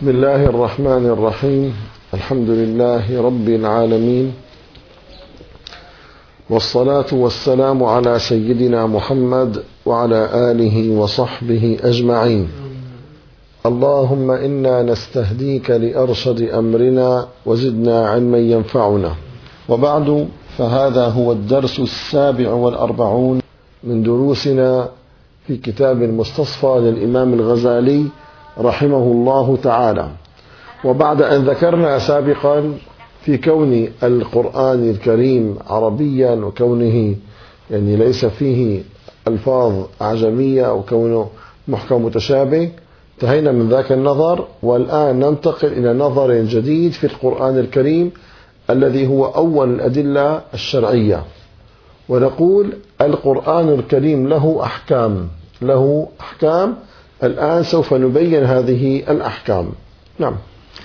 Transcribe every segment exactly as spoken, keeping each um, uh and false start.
بسم الله الرحمن الرحيم. الحمد لله رب العالمين، والصلاة والسلام على سيدنا محمد وعلى آله وصحبه أجمعين. اللهم إنا نستهديك لأرشد أمرنا وزدنا علما ينفعنا. وبعد، فهذا هو الدرس السابع والأربعون من دروسنا في كتاب المستصفى للإمام الغزالي رحمه الله تعالى. وبعد أن ذكرنا سابقا في كون القرآن الكريم عربيا وكونه يعني ليس فيه ألفاظ أعجمية أو كونه محكم متشابه، انتهينا من ذاك النظر، والآن ننتقل إلى نظر جديد في القرآن الكريم الذي هو أول الأدلة الشرعية. ونقول القرآن الكريم له أحكام له أحكام الآن سوف نبين هذه الأحكام. نعم.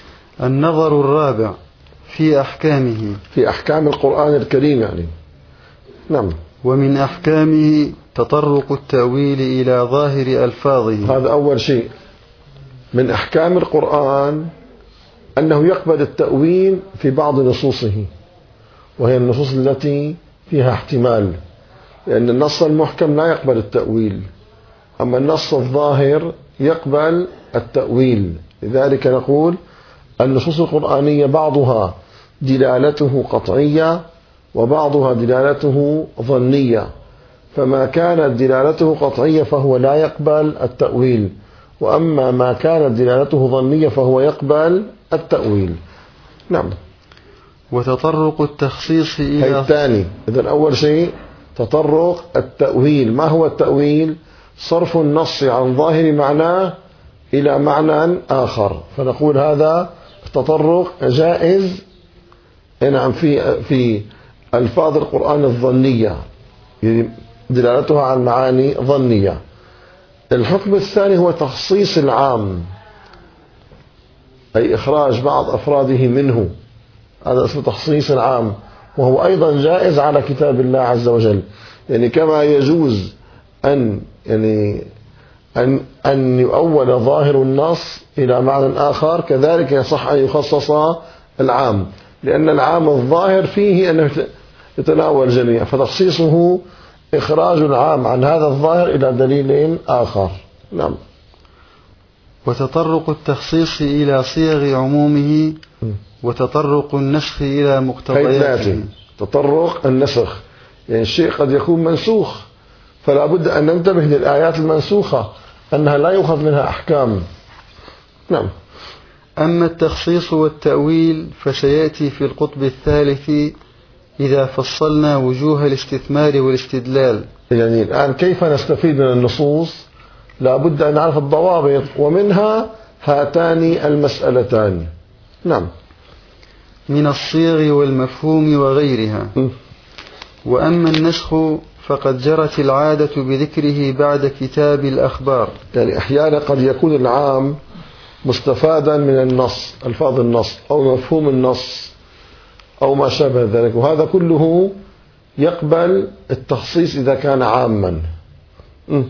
النظر الرابع في أحكامه، في أحكام القرآن الكريم يعني. نعم. ومن أحكامه تطرق التأويل إلى ظاهر ألفاظه. هذا أول شيء من أحكام القرآن، أنه يقبل التأويل في بعض نصوصه، وهي النصوص التي فيها احتمال، لأن النص المحكم لا يقبل التأويل، أما النص الظاهر يقبل التأويل. لذلك نقول النصوص القرآنية بعضها دلالته قطعية وبعضها دلالته ظنية، فما كانت دلالته قطعية فهو لا يقبل التأويل، وأما ما كانت دلالته ظنية فهو يقبل التأويل. نعم. وتطرق التخصيص إلى الثاني. إذن أول شيء تطرق التأويل. ما هو التأويل؟ صرف النص عن ظاهر معناه إلى معنى آخر، فنقول هذا التطرق جائز نعم في في ألفاظ القرآن الظنية، يعني دلالتها عن معاني ظنية. الحكم الثاني هو تخصيص العام، أي إخراج بعض أفراده منه، هذا اسمه تخصيص العام، وهو أيضا جائز على كتاب الله عز وجل. يعني كما يجوز أن يعني أن أن يؤول ظاهر النص إلى معنى آخر، كذلك يصح أن يخصص العام، لأن العام الظاهر فيه أنه يتناول الجميع، فتخصيصه إخراج العام عن هذا الظاهر إلى دليل آخر. نعم. وتطرق التخصيص إلى صيغ عمومه، وتطرق النسخ إلى مقتضياته. تطرق النسخ، يعني الشيء قد يكون منسوخ، فلا بد أن ننتبه للآيات المنسوخة أنها لا يؤخذ منها أحكام. نعم. أما التخصيص والتأويل فسيأتي في القطب الثالث إذا فصلنا وجوه الاستثمار والاستدلال. يعني الآن كيف نستفيد من النصوص؟ لا بد أن نعرف الضوابط، ومنها هاتان المسألتان. نعم. من الصيغ والمفهوم وغيرها. م. وأما النسخ فقد جرت العادة بذكره بعد كتاب الأخبار. يعني أحيانا قد يكون العام مستفادا من النص، ألفاظ النص أو مفهوم النص أو ما شابه ذلك، وهذا كله يقبل التخصيص إذا كان عاما. م.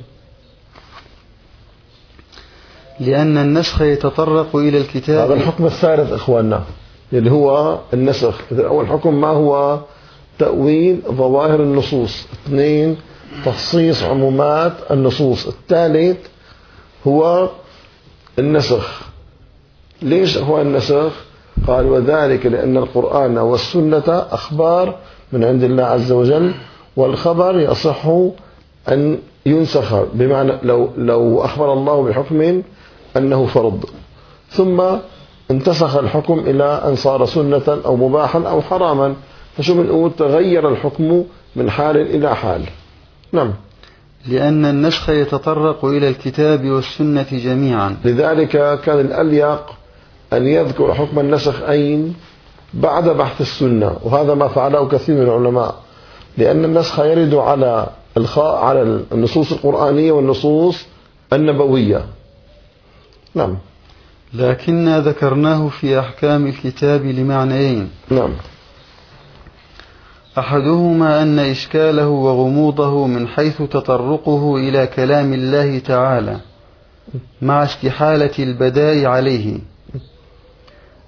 لأن النسخ يتطرق إلى الكتاب. هذا الحكم الثالث إخواننا اللي هو النسخ. أول حكم ما هو؟ تأويل ظواهر النصوص. اثنين، تخصيص عمومات النصوص. الثالث هو النسخ. ليش هو النسخ؟ قال وذلك لأن القرآن والسنة أخبار من عند الله عز وجل، والخبر يصح أن ينسخ، بمعنى لو, لو أخبر الله بحكم أنه فرض ثم انتسخ الحكم إلى أن صار سنة أو مباحا أو حراما، فشو بنقول؟ تغير الحكم من حال إلى حال. نعم. لأن النسخ يتطرق إلى الكتاب والسنة جميعا، لذلك كان الأليق أن يذكر حكم النسخ أين؟ بعد بحث السنة، وهذا ما فعله كثير من العلماء، لأن النسخ يرد على الخاء على النصوص القرآنية والنصوص النبوية. نعم. لكننا ذكرناه في أحكام الكتاب لمعنيين. نعم. أحدهما أن إشكاله وغموضه من حيث تطرقه إلى كلام الله تعالى مع استحالة البداء عليه،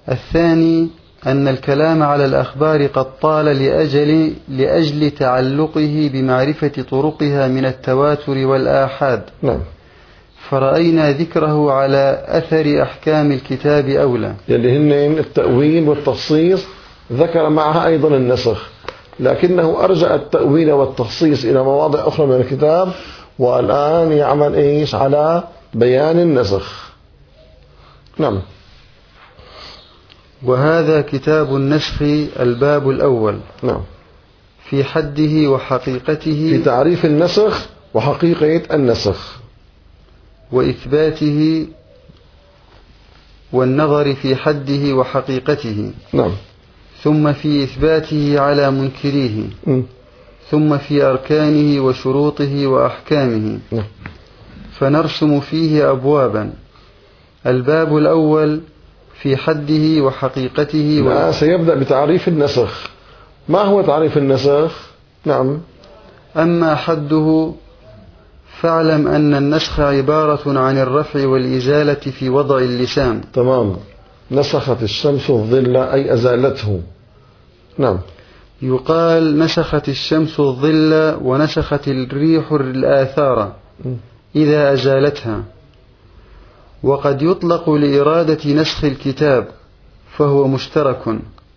الثاني أن الكلام على الأخبار قد طال لأجل, لأجل تعلقه بمعرفة طرقها من التواتر والآحاد. نعم. فرأينا ذكره على أثر أحكام الكتاب أولى، يلي هن التأويل والتخصيص، ذكر معها أيضا النسخ، لكنه أرجع التأويل والتخصيص إلى مواضع أخرى من الكتاب، والآن يعمل إيش على بيان النسخ. نعم. وهذا كتاب النسخ الباب الأول. نعم. في حده وحقيقته، في تعريف النسخ وحقيقة النسخ، وإثباته والنظر في حده وحقيقته. نعم. ثم في إثباته على منكريه. م. ثم في أركانه وشروطه وأحكامه. نعم. فنرسم فيه أبوابا. الباب الأول في حده وحقيقته. و... سيبدأ بتعريف النسخ. ما هو تعريف النسخ؟ نعم. أما حده فاعلم أن النسخ عبارة عن الرفع والإزالة في وضع اللسان. تمام. نسخت الشمس الظل أي أزالته. نعم. يقال نسخت الشمس الظل ونسخت الريح الآثار إذا أزالتها. وقد يطلق لإرادة نسخ الكتاب فهو مشترك،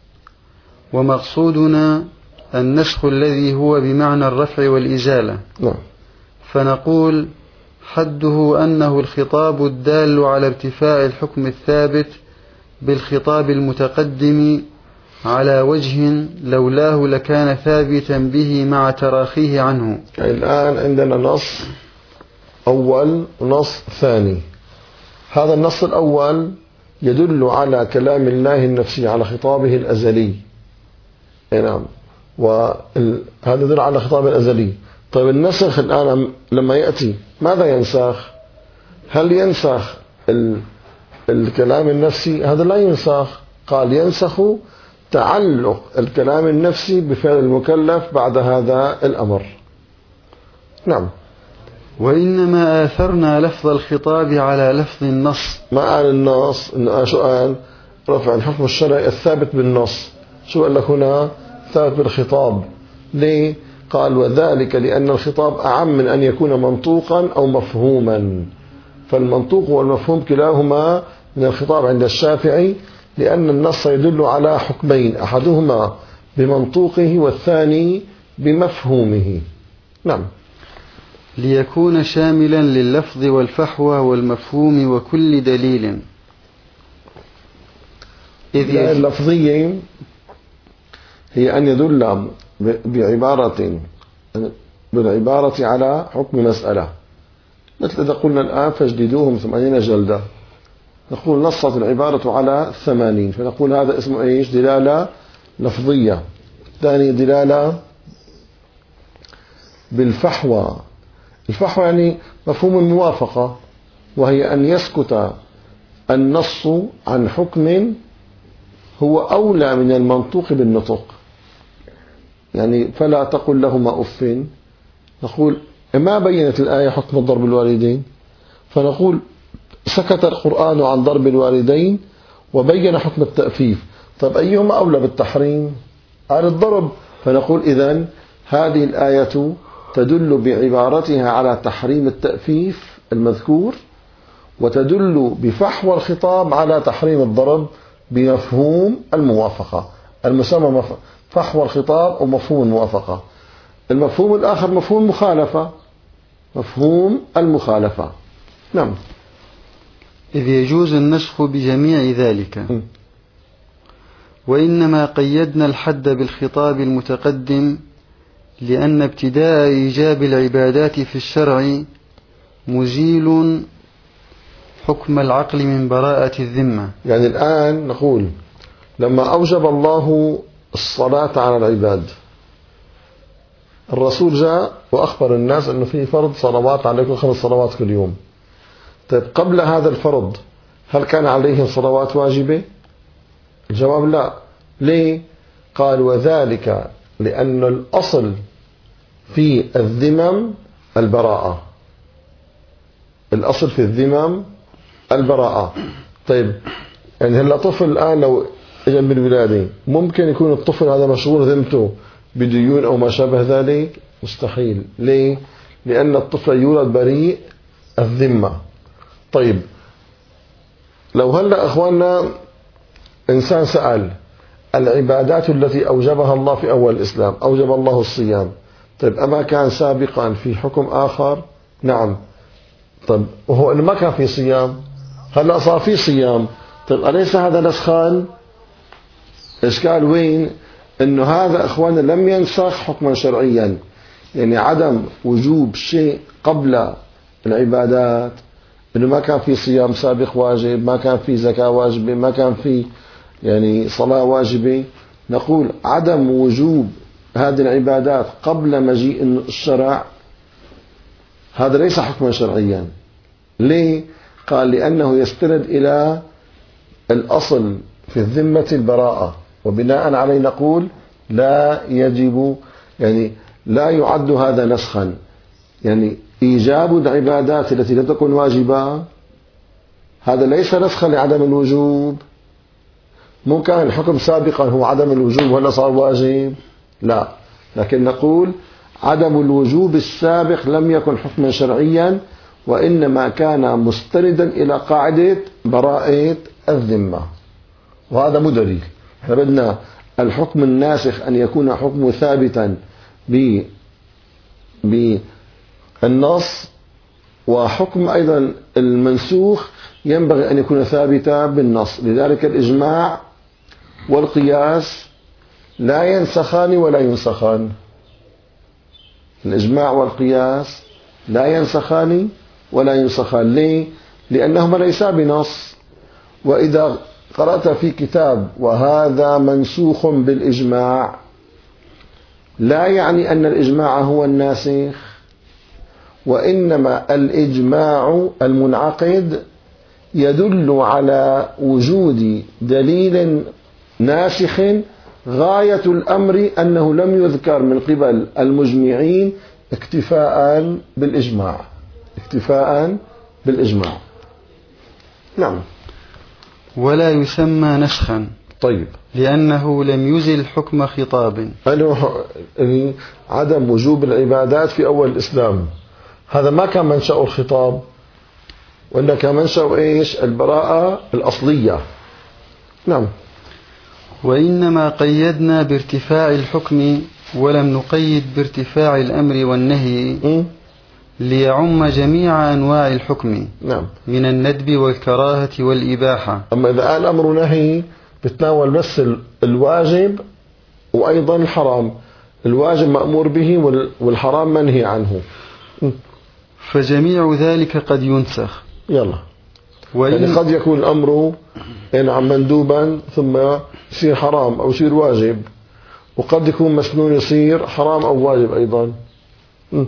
ومقصودنا النسخ الذي هو بمعنى الرفع والإزالة. نعم. فنقول حده أنه الخطاب الدال على ارتفاع الحكم الثابت بالخطاب المتقدم على وجه لولاه لكان ثابتا به مع تراخيه عنه. الآن عندنا نص أول ونص ثاني. هذا النص الأول يدل على كلام الله النفسي على خطابه الأزلي. نعم. وهذا يدل على خطابه الأزلي. طيب النسخ الآن لما يأتي ماذا ينسخ؟ هل ينسخ ال... الكلام النفسي؟ هذا لا ينسخ. قال ينسخ تعلق الكلام النفسي بفعل المكلف بعد هذا الأمر. نعم. وإنما آثرنا لفظ الخطاب على لفظ النص. ما قال النص؟ شو قال؟ رفع الحكم الشرعي الثابت بالنص. شو قال لك هنا؟ ثابت بالخطاب. ليه؟ قال وذلك لأن الخطاب أعم من أن يكون منطوقا أو مفهوما. فالمنطوق والمفهوم كلاهما من الخطاب عند الشافعي، لأن النص يدل على حكمين، أحدهما بمنطوقه والثاني بمفهومه. نعم. ليكون شاملا لللفظ والفحوى والمفهوم وكل دليل. إذ اللفظية هي أن يدل بعبارة بالعبارة على حكم مسألة، مثل إذا قلنا الآن فاجلدوهم ثمانين جلدة، نقول نصت العبارة على ثمانين، فنقول هذا اسمه إيش؟ دلالة لفظية. ثاني دلالة بالفحوى. الفحوى يعني مفهوم الموافقة، وهي أن يسكت النص عن حكم هو أولى من المنطوق بالنطق. يعني فلا تقل لهما أف، نقول ما بينت الآية حكم ضرب الوالدين، فنقول سكت القرآن عن ضرب الوالدين وبين حكم التأفيف. طب أيهما أولى بالتحريم؟ قال الضرب. فنقول إذن هذه الآية تدل بعبارتها على تحريم التأفيف المذكور، وتدل بفحوى الخطاب على تحريم الضرب بمفهوم الموافقة المسمى فحوى الخطاب أو مفهوم الموافقة. المفهوم الآخر مفهوم المخالفة، مفهوم المخالفة. نعم. إذ يجوز النسخ بجميع ذلك. م. وإنما قيدنا الحد بالخطاب المتقدم لأن ابتداء إيجاب العبادات في الشرع مزيل حكم العقل من براءة الذمة. يعني الآن نقول لما أوجب الله الصلاة على العباد، الرسول جاء وأخبر الناس أنه في فرض صلوات عليكم، خمس صلوات كل يوم. طيب قبل هذا الفرض هل كان عليهم صلوات واجبة؟ الجواب لا. ليه؟ قال وذلك لأن الأصل في الذمم البراءة. الأصل في الذمم البراءة. طيب يعني هلا طفل الآن لو اجى بالولادة ممكن يكون الطفل هذا مشغول ذمته بديون أو ما شابه ذلك؟ مستحيل. ليه؟ لأن الطفل يولد بريء الذمة. طيب لو هلا أخواننا إنسان سأل العبادات التي أوجبها الله في أول الإسلام، أوجب الله الصيام، طيب أما كان سابقا في حكم آخر؟ نعم. طيب وهو إنه ما كان في صيام، هلا صار في صيام، طيب أليس هذا نسخان؟ إشكال وين؟ إنه هذا إخوانا لم ينسخ حكما شرعيا، يعني عدم وجوب شيء قبل العبادات، إنه ما كان في صيام سابق واجب، ما كان في زكاة واجبة، ما كان في يعني صلاة واجبة، نقول عدم وجوب هذه العبادات قبل مجيء الشرع هذا ليس حكما شرعيا. ليه؟ قال لأنه يستند إلى الأصل في الذمة البراءة، وبناء عليه نقول لا يجب، يعني لا يعد هذا نسخا، يعني إيجاب العبادات التي لم تكن واجبة هذا ليس نسخا لعدم الوجوب. ممكن الحكم سابقا هو عدم الوجوب ولا صار واجب؟ لا، لكن نقول عدم الوجوب السابق لم يكن حكما شرعيا، وإنما كان مستندا إلى قاعدة براءة الذمة، وهذا مو دليل. احنا بدنا الحكم الناسخ أن يكون حكم ثابتا بالنص، وحكم أيضا المنسوخ ينبغي أن يكون ثابتا بالنص. لذلك الإجماع والقياس لا ينسخان ولا ينسخان. الإجماع والقياس لا ينسخان ولا ينسخان. ليه؟ لأنهما ليسا بنص. وإذا قرأت في كتاب وهذا منسوخ بالإجماع لا يعني أن الإجماع هو الناسخ، وإنما الإجماع المنعقد يدل على وجود دليل ناسخ غاية الأمر أنه لم يذكر من قبل المجمعين اكتفاء بالإجماع، اكتفاء بالإجماع. نعم. ولا يسمى نسخا. طيب. لأنه لم يزل حكم خطاب. عدم وجوب العبادات في أول الإسلام هذا ما كان منشأ الخطاب، وإنما كان منشأ إيش؟ البراءة الأصلية. نعم. وإنما قيدنا بارتفاع الحكم ولم نقيد بارتفاع الأمر والنهي م? ليعم جميع أنواع الحكم. نعم. من الندب والكراهة والإباحة. أما إذا قال أمر نهي بتناول بس الواجب وأيضا الحرام، الواجب مأمور به والحرام منهي عنه. م? فجميع ذلك قد ينسخ. يلا. يعني قد يكون الأمر ينعم مندوبا ثم يصير حرام أو يصير واجب، وقد يكون مسنون يصير حرام أو واجب أيضا. م.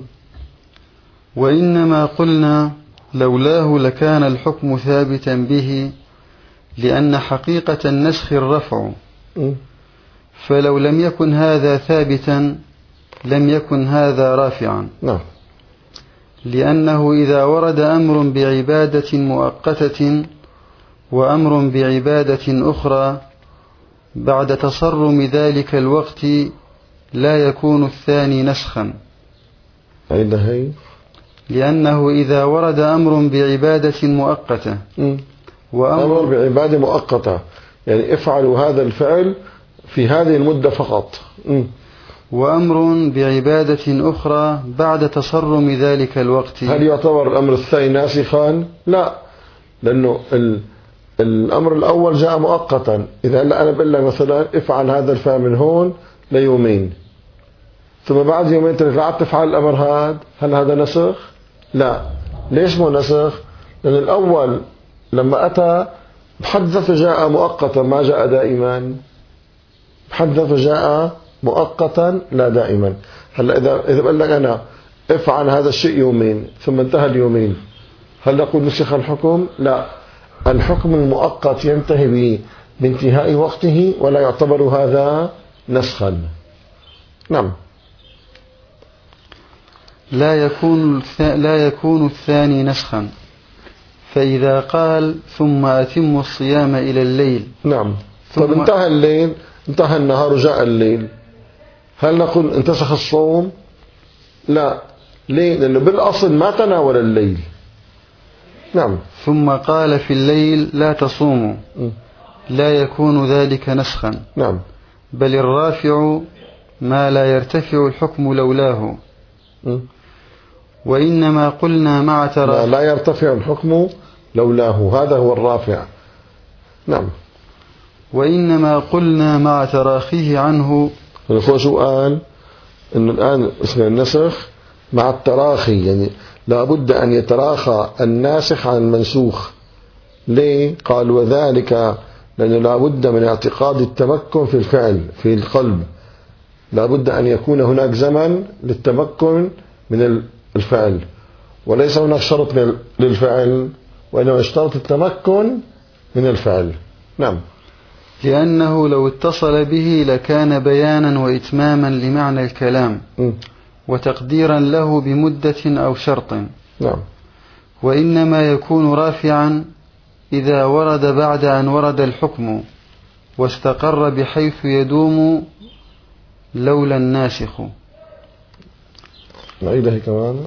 وإنما قلنا لولاه لكان الحكم ثابتا به، لأن حقيقة النسخ الرفع، م. فلو لم يكن هذا ثابتا لم يكن هذا رافعا. نعم. لأنه إذا ورد أمر بعبادة مؤقتة وأمر بعبادة أخرى بعد تصرم ذلك الوقت لا يكون الثاني نسخا. هي. لأنه إذا ورد أمر بعبادة مؤقتة وأمر أمر بعبادة مؤقتة يعني افعلوا هذا الفعل في هذه المدة فقط، م. وأمر بعبادة أخرى بعد تصرم ذلك الوقت، هل يعتبر الأمر الثاني ناسخا؟ لا، لأنه ال... الأمر الأول جاء مؤقتا. إذا هلا أنا بقول لك مثلا افعل هذا الفعل من هون ليومين، ثم بعد يومين ترجع تفعل الأمر هذا، هل هذا نسخ؟ لا. ليش مو نسخ؟ لأن الأول لما أتى بحد ذاته جاء مؤقتا ما جاء دائما، بحد ذاته جاء مؤقتا لا دائما. هلا إذا إذا بقول لك أنا افعل هذا الشيء يومين ثم انتهى اليومين، هل نقول نسخ الحكم؟ لا، الحكم المؤقت ينتهي بانتهاء وقته ولا يعتبر هذا نسخا. نعم. لا يكون لا يكون الثاني نسخا، فإذا قال ثم أتم الصيام إلى الليل. نعم. طب انتهى الليل، انتهى النهار وجاء الليل، هل نقول انتسخ الصوم؟ لا. ليه؟ لأنه بالأصل ما تناول الليل. نعم. ثم قال في الليل لا تصوموا، لا يكون ذلك نسخا. نعم. بل الرافع ما لا يرتفع الحكم لولاه. م. وإنما قلنا مع تراخي. لا يرتفع الحكم لولاه، هذا هو الرافع. نعم. وإنما قلنا مع تراخيه عنه. هو شو قال؟ إنه الآن اسمه النسخ مع التراخي، يعني لابد أن يتراخى الناسخ عن المنسوخ. ليه؟ قال وذلك لأنه لابد من اعتقاد التمكن في الفعل في القلب، لابد أن يكون هناك زمن للتمكن من الفعل، وليس هناك شرط للفعل، وإنما اشترط التمكن من الفعل. نعم. لأنه لو اتصل به لكان بيانا وإتماما لمعنى الكلام م. وتقديرا له بمدة أو شرط. نعم. وإنما يكون رافعا إذا ورد بعد أن ورد الحكم واستقر بحيث يدوم لولا الناسخ. نعيدها كمان.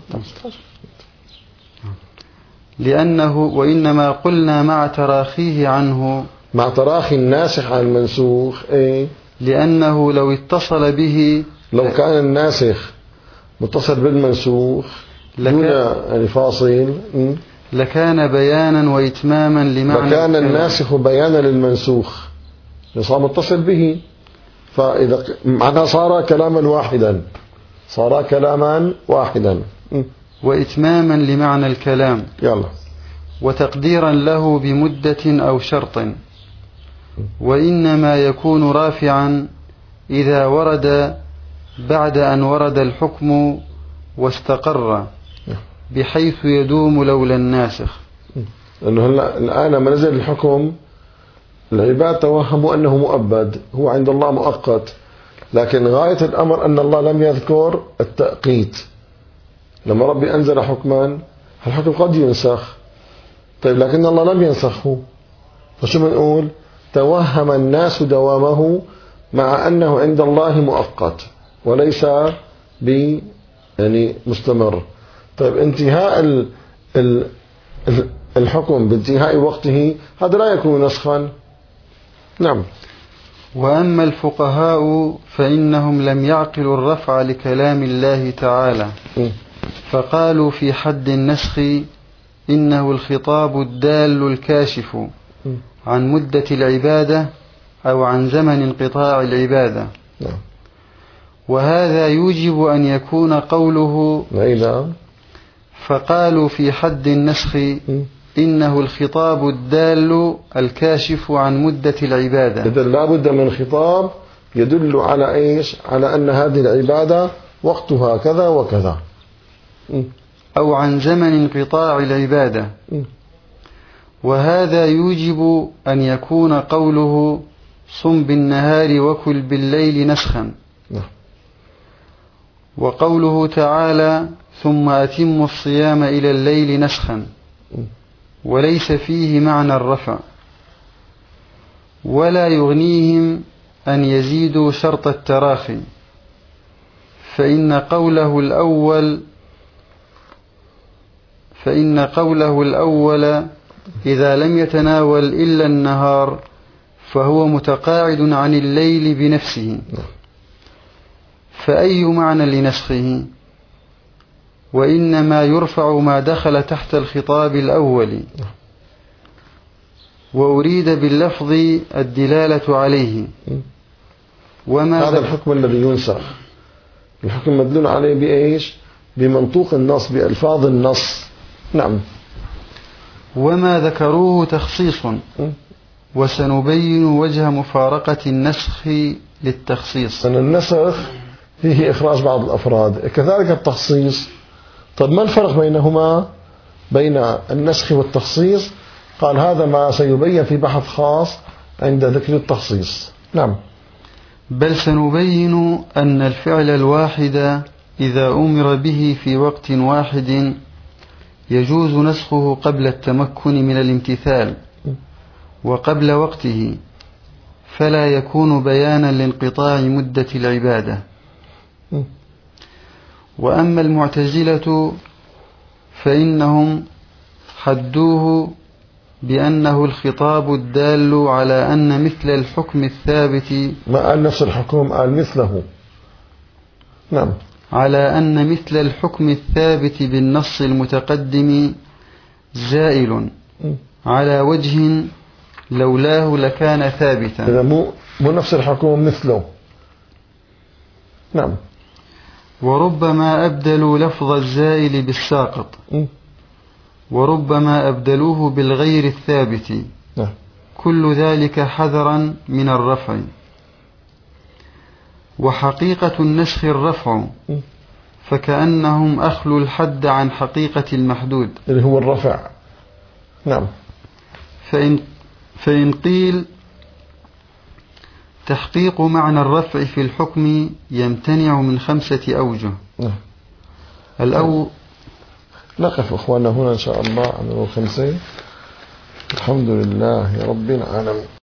لأنه وإنما قلنا مع تراخيه عنه، مع تراخي الناسخ عن المنسوخ. إيه؟ لأنه لو اتصل به، لو كان الناسخ متصل بالمنسوخ دون يعني فاصل، لكان بيانا وإتماما لمعنى لكان الناسخ بيانا للمنسوخ، صار متصل به، فإذا معناه صار كلاما واحدا، صار كلاما واحدا. وإتماما لمعنى الكلام. يلا. وتقديرا له بمدة أو شرط. وإنما يكون رافعا إذا ورد بعد أن ورد الحكم واستقر بحيث يدوم لولا الناسخ. لأنه هلا الآن لما نزل الحكم العباد توهموا أنه مؤبد، هو عند الله مؤقت، لكن غاية الأمر أن الله لم يذكر التأقيت. لما ربي أنزل حكما الحكم قد ينسخ، طيب لكن الله لم ينسخه، فشو بنقول؟ توهم الناس دوامه مع أنه عند الله مؤقت وليس ب يعني مستمر. طيب انتهاء ال ال الحكم بانتهاء وقته هذا لا يكون نسخا. نعم. وأما الفقهاء فإنهم لم يعقلوا الرفع لكلام الله تعالى، فقالوا في حد النسخ إنه الخطاب الدال الكاشف عن مدة العبادة أو عن زمن انقطاع العبادة. وهذا يوجب أن يكون قوله. فقالوا في حد النسخ إنه الخطاب الدال الكاشف عن مدة العبادة. إذا لا بد من خطاب يدل على إيش؟ على أن هذه العبادة وقتها كذا وكذا، أو عن زمن انقطاع العبادة. وهذا يوجب أن يكون قوله صم بالنهار وكل بالليل نسخا. وقوله تعالى ثم أتم الصيام إلى الليل نسخا، وليس فيه معنى الرفع. ولا يغنيهم أن يزيدوا شرط التراخي، فإن قوله الأول فإن قوله الأول إذا لم يتناول إلا النهار فهو متقاعد عن الليل بنفسه، فأي معنى لنسخه؟ وإنما يرفع ما دخل تحت الخطاب الأول، وأريد باللفظ الدلالة عليه. وما هذا الحكم الذي ينسخ، الحكم مدلول عليه بإيش؟ بمنطوق النص، بألفاظ النص. نعم. وما ذكروه تخصيص، وسنبين وجه مفارقة النسخ للتخصيص. أن النسخ فيه إخراج بعض الأفراد، كذلك التخصيص. طب ما الفرق بينهما، بين النسخ والتخصيص؟ قال هذا ما سيبين في بحث خاص عند ذكر التخصيص. نعم. بل سنبين أن الفعل الواحد إذا أمر به في وقت واحد يجوز نسخه قبل التمكن من الامتثال وقبل وقته، فلا يكون بيانا لانقطاع مدة العبادة. وأما المعتزلة فإنهم حدوه بأنه الخطاب الدال على أن مثل الحكم الثابت، ما قال نفس الحكم، قال مثله. نعم. على أن مثل الحكم الثابت بالنص المتقدم زائل على وجه لولاه لكان ثابتا. إذا مو مو نفس الحكم مثله. نعم. وربما أبدلوا لفظ الزائل بالساقط، وربما أبدلوه بالغير الثابت. نعم. كل ذلك حذرا من الرفع. وحقيقة النسخ الرفع، فكأنهم أخلوا الحد عن حقيقة المحدود اللي هو الرفع. نعم. فإن, فإن قيل تحقيق معنى الرفع في الحكم يمتنع من خمسة أوجه. نعم. الأول، نقف أخوانا هنا إن شاء الله عن الخمسين. الحمد لله رب العالمين.